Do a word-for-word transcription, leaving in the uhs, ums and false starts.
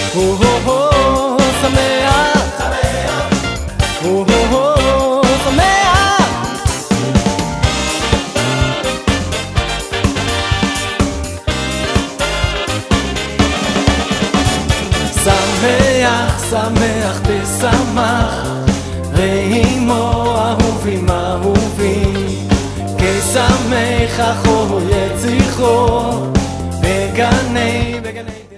הו הו הו שמח, הו הו הו שמח. שמח, שמח תשמח, ראימו אהובים אהובים, כשמח אחו יציחו, בגני בגני